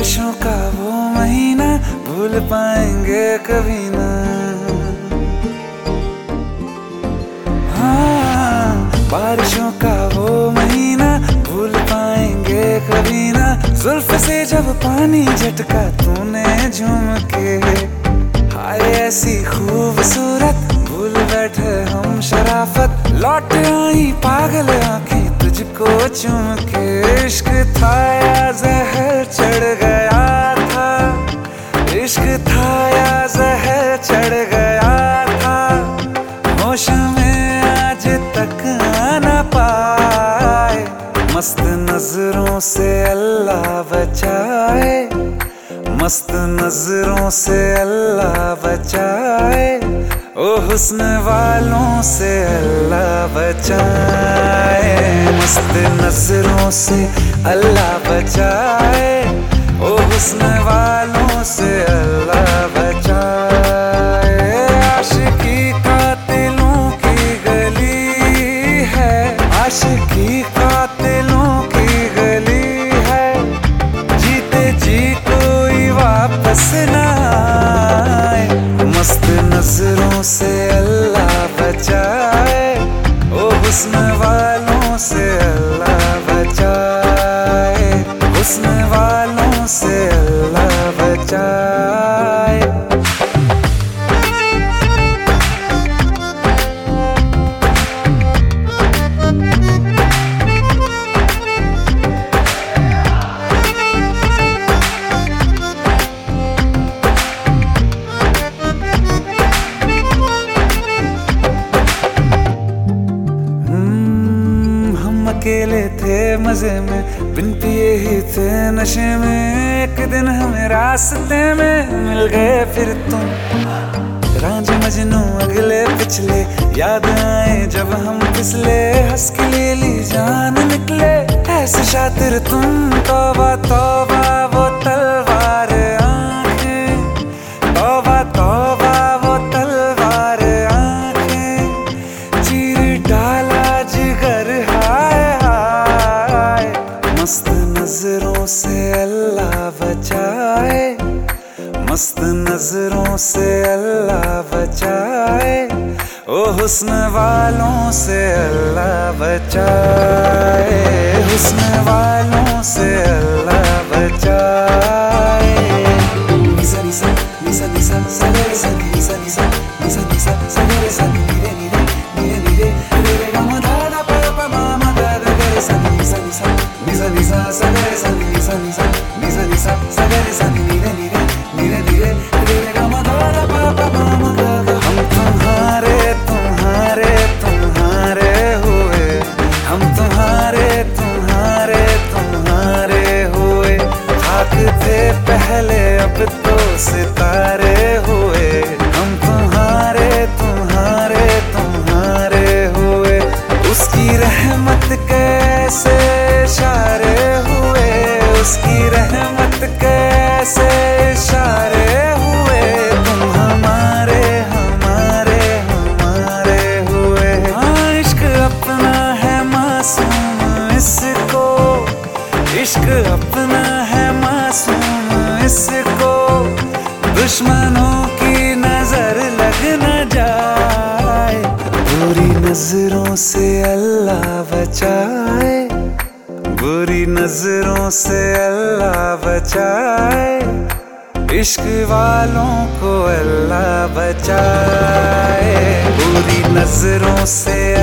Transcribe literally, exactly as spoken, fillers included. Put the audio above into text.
बारिशों का वो महीना भूल पाएंगे कभी ना। हाँ, बारिशों का वो महीना भूल पाएंगे कभी ना। जुल्फ से जब पानी झटका तूने झूम के, हाय ऐसी खूबसूरत भूल बैठे हम शराफत। लौट आई पागल आंखें तुझको चूम के। इश्क था या जहर चढ़ गया था, इश्क था या जहर चढ़ गया था। होश में आज तक आना पाए, मस्त नजरों से अल्लाह बचाए, मस्त नजरों से अल्लाह बचाए। ओ हुस्न वालों से अल्लाह बचाए, मस्त नजरों से अल्लाह बचाए। ओ हुस्न वालों से अल्लाह बचाए। आशिकी कातिलों की गली है, आशिकी कातिलों की गली है। जीते जी कोई वापस ना आए, मस्त नजरों से अल्लाह बचाए। ओ हुस्न वालों से अल्लाह बचाए, हुस्न वालों से अल्लाह बचाए। अकेले थे मजे में, बिन पिए ही थे नशे में। एक दिन हमें रास्ते में मिल गए फिर तुम, रांझे मजनू अगले पिछले याद आए जब हम फिसले। हंस के ले ली जान निकले ऐसे शातिर तुम। तौबा तौबा वो तलवार आंखें, तौबा तौबा वो तलवार आंखें। चीर डाला जिगर हाय हाय, मस्त नजरों से अल्लाह बचाए, मस्त नजरों से अल्लाह बचाए। ओ हुस्न वालों से अल्लाह बचाए, हुस्न वालों से अल्लाह बचाए। निसा निसा निसा निसा सा रे सा निसा निसा निसा निसा सा रे सा नी रे नी रे नी रे नी रे रे रे गा मा धा धा पा पा मा मा गा गा गा रे सा निसा निसा निसा निसा सा रे सा निसा निसा निसा निसा सा रे सा नी रे नी रे नी रे नी रे रे रे गा मा धा धा पा पा मा मा गा गा। हम तुम्हारे तुम्हारे तुम्हारे हुए, हम तुम्हारे तुम्हारे तुम्हारे हुए। खाक थे पहले अब तो सितारे हुए, हम तुम्हारे तुम्हारे तुम्हारे हुए। उसकी रहमत कैसे इशारे हुए, उसकी रहमत कैसे इशारे हुए। तुम हमारे हमारे हमारे हुए। हाँ, इश्क अपना है मासूम इसको, इश्क अपना है मासूम इसको। दुश्मनों की नजर लग न जाए, बुरी नजरों से अल्लाह बचाए, बुरी नजरों से अल्लाह बचाए। इश्क वालों को अल्लाह बचाए, बुरी नजरों से